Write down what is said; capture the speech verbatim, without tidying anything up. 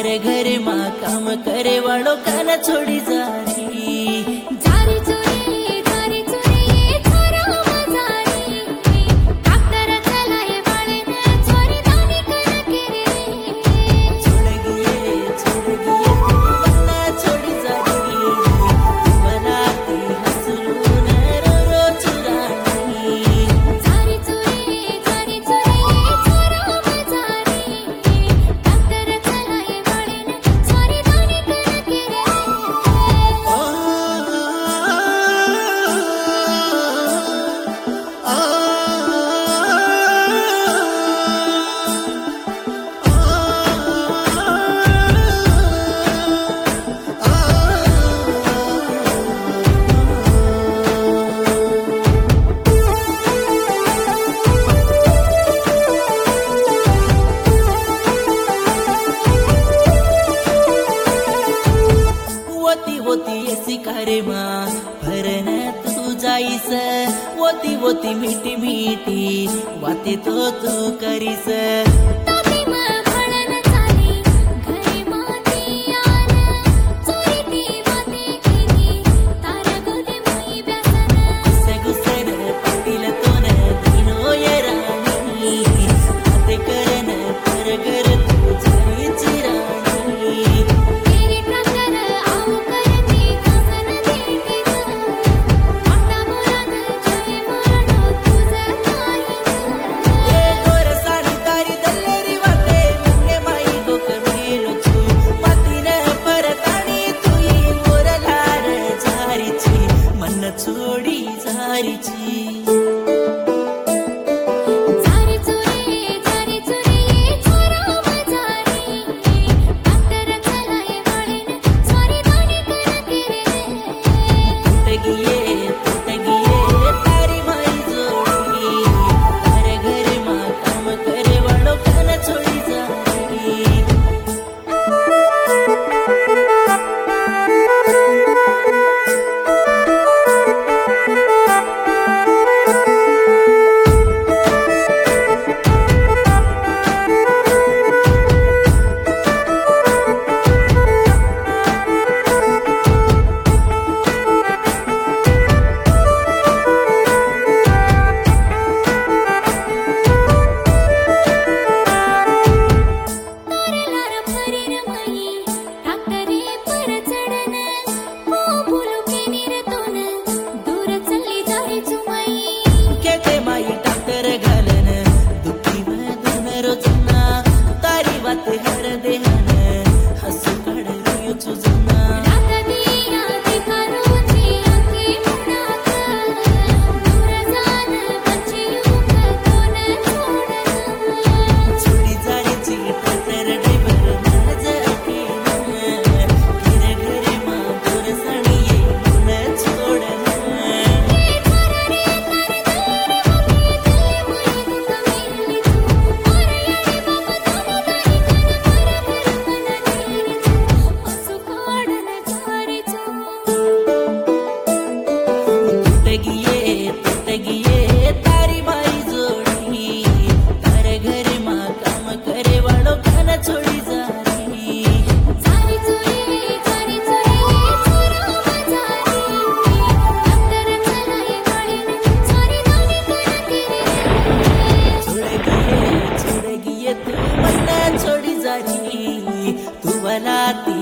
तारे घरे माँ काम करे वालों काना छोड़ी जा रही जारी चोरी जारी चोरी छोरा मजारी डॉक्टर चलाए वाले ने चोरी दानी कर के रे छोड़ गए छोड़ गए वरना छोड़ी जा रही बनाती हंसलू न रो रो चुरानी जारी चोरी जारी चोरी छोरा मजारी डॉक्टर चलाए वाले ने चोरी दानी कर के रे वोती वोती ऐसी करे माँ भरन तू जाईस वोती वोती मीठी मीठी वाते तो तू करीस ताती मां भणन चाली घरे माती यार चोरी ती वाते केली तारा गोदे मुई ब्यासन गुस्से गुस्से न पटील तो न दिनो ये रानी वाते करन पर कर तू जाई चिरानी तेरी प्रकर आऊ करती कासन देती मोठा मुराद जय मानो तुझे नाही ए गोर साडी तारी दल्लेरी वाते मुंगे माई गोक मेलो छू वातीन परताणी तुई मोर लार झारीची मन छोडी झारीची जारी चोरी जारी चोरी छोरा मजारी डॉक्टर चलाए वाले ने चोरी दानी कर के रे टगिये टगिये तारी माई जोडी तारे घरे माँ काम करे वालों काना छोडी जा रही तारे लार फरीर मई डॉक्टरे पर चढन ओ भूलू के निरतोन दूर चली जारी चुमई केते माई डॉक्टर घालन दुखी मधुन रोजना तारी वात हर देहन हसू काढ रुयो चुजना रात दिया दिखारो जी आंखे मुनाक दूर जान बचियू कोन छोडन छोडी जायची डॉक्टर ड्रायव्हर नजर घरे घरे माँ दूर सणिये मन छोडन टगिये टगिये तारी माई जोडी तारे घरे माँ काम करे वालों काना छोडी जा रही जारी चोरी जारी चोरी छोरा मजारी डॉक्टर चलाए वाले ने चोरी दानी कर के रे छोड़ गए छोड़ गए तू मन्ना छोड़ी जा रही तू बनाती